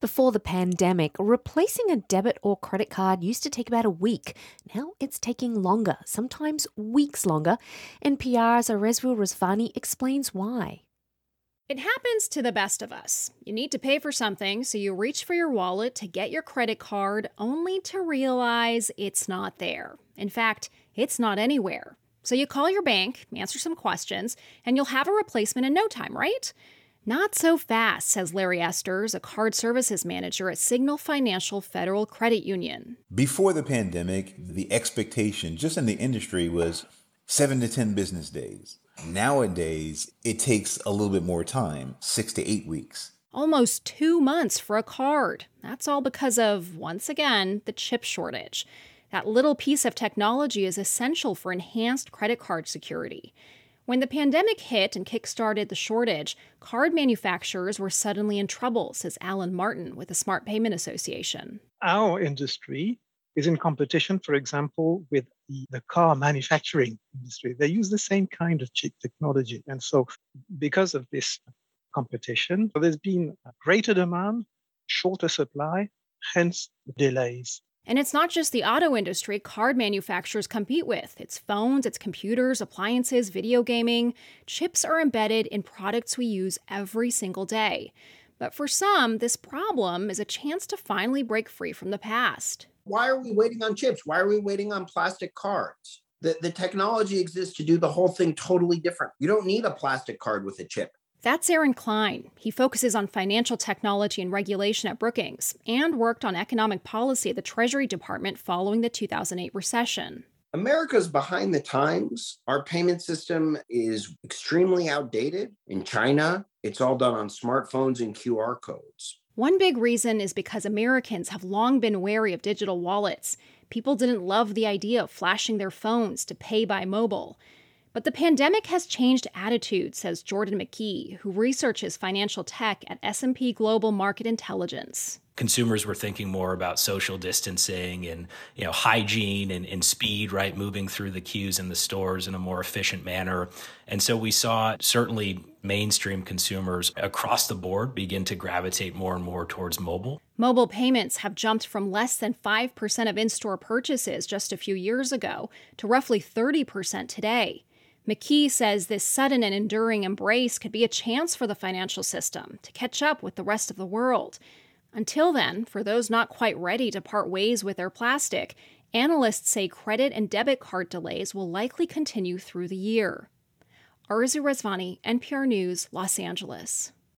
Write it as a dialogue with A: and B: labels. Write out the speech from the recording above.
A: Before the pandemic, replacing a debit or credit card used to take about a week. Now it's taking longer, sometimes weeks longer. NPR's Aresvu Resvani explains why.
B: It happens to the best of us. You need to pay for something, so you reach for your wallet to get your credit card, only to realize it's not there. In fact, it's not anywhere. So you call your bank, answer some questions, and you'll have a replacement in no time, right? Not so fast, says Larry Esters, a card services manager at Signal Financial Federal Credit Union.
C: Before the pandemic, the expectation just in the industry was 7 to 10 business days. Nowadays, it takes a little bit more time, 6 to 8 weeks.
B: Almost 2 months for a card. That's all because of, once again, the chip shortage. That little piece of technology is essential for enhanced credit card security. When the pandemic hit and kickstarted the shortage, card manufacturers were suddenly in trouble, says Alan Martin with the Smart Payment Association.
D: Our industry is in competition, for example, with the car manufacturing industry. They use the same kind of chip technology. And so because of this competition, there's been a greater demand, shorter supply, hence the delays.
B: And it's not just the auto industry card manufacturers compete with. It's phones, it's computers, appliances, video gaming. Chips are embedded in products we use every single day. But for some, this problem is a chance to finally break free from the past.
E: Why are we waiting on chips? Why are we waiting on plastic cards? The technology exists to do the whole thing totally different. You don't need a plastic card with a chip.
B: That's Aaron Klein. He focuses on financial technology and regulation at Brookings and worked on economic policy at the Treasury Department following the 2008 recession.
E: America's behind the times. Our payment system is extremely outdated. In China, it's all done on smartphones and QR codes.
B: One big reason is because Americans have long been wary of digital wallets. People didn't love the idea of flashing their phones to pay by mobile. But the pandemic has changed attitudes, says Jordan McKee, who researches financial tech at S&P Global Market Intelligence.
F: Consumers were thinking more about social distancing and hygiene and speed, right? Moving through the queues in the stores in a more efficient manner. And so we saw certainly mainstream consumers across the board begin to gravitate more and more towards mobile.
B: Mobile payments have jumped from less than 5% of in-store purchases just a few years ago to roughly 30% today. McKee says this sudden and enduring embrace could be a chance for the financial system to catch up with the rest of the world. Until then, for those not quite ready to part ways with their plastic, analysts say credit and debit card delays will likely continue through the year. Aresvu Resvani, NPR News, Los Angeles.